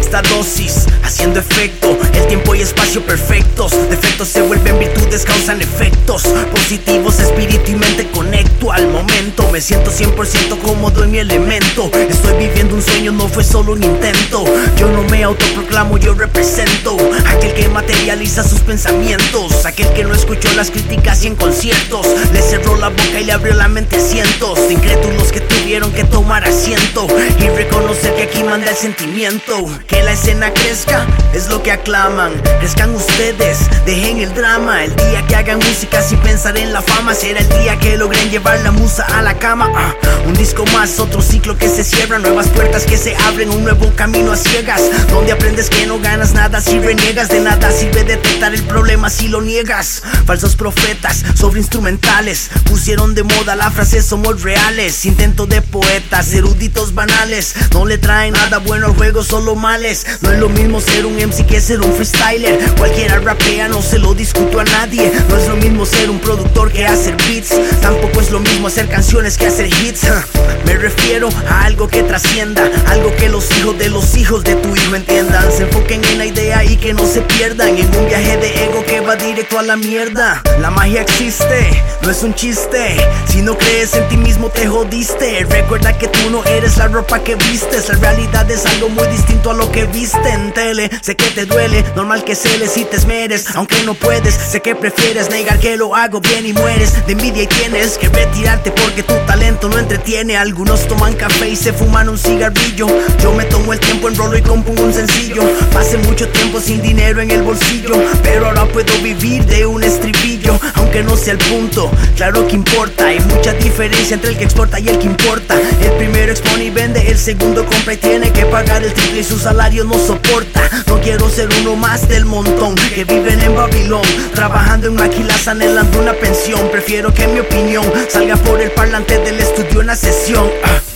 justa dosis, haciendo efecto, el tiempo y espacio perfectos. Defectos se vuelven virtudes, causan efectos positivos, espíritu y mente conecto al momento. Me siento 100% cómodo en mi elemento. Estoy viviendo un sueño, no fue solo un intento. Yo no me autoproclamo, yo represento aquel que materializa sus pensamientos, aquel que no escuchó las críticas y en conciertos le cerró la boca y le abrió la mente a cientos de incrédulos que tuvieron que tomar asiento y reconocer que aquí manda el sentimiento. Que la escena crezca es lo que aclaman. Crezcan ustedes, dejen el drama. El día que hagan música sin pensar en la fama será el día que logren llevar la musa a la cama. Un disco más, otro ciclo que se cierra, nuevas puertas que se abren, un nuevo camino a ciegas, donde aprendes que no ganas nada si reniegas. De nada sirve detectar el problema si lo niegas. Falsos profetas sobre instrumentales pusieron de moda la frase somos reales. Intento de poetas, eruditos banales, no le traen nada bueno al juego, solo males. No es lo mismo ser un MC que ser un freestyler. Cualquiera rapea, no se lo discuto a nadie. No es lo mismo ser un productor que hacer beats. Tampoco es lo mismo hacer canciones que hacer hits. Me refiero a algo que trascienda, algo que los hijos de tu hijo entiendan. Se enfoquen en la idea y que no se pierdan en un viaje de ego que va directo a la mierda. La magia existe, no es un chiste. Si no crees en ti mismo te jodiste. Recuerda que tú no eres la ropa que vistes. La realidad es algo muy distinto a lo que viste en tele. Sé que te duele, normal que celes y te esmeres, aunque no puedes. Sé que prefieres negar que lo hago bien y mueres de envidia y tienes que retirarte porque tu talento no entretiene. Algunos toman café y se fuman un cigarrillo. Yo me tomo el tiempo, enrolo y compongo un sencillo. Pasé mucho tiempo sin dinero en el bolsillo, pero ahora puedo vivir de un estribillo. Aunque no sea el punto, claro que importa. Hay mucha diferencia entre el que exporta y el que importa. El primero expone y vende, el segundo compra y tiene que pagar el triple y su salario no soporta. No quiero ser uno más del montón que viven en Babilón, trabajando en maquilas anhelando una pensión. Prefiero que mi opinión salga por el parlante del estudio en la sesión.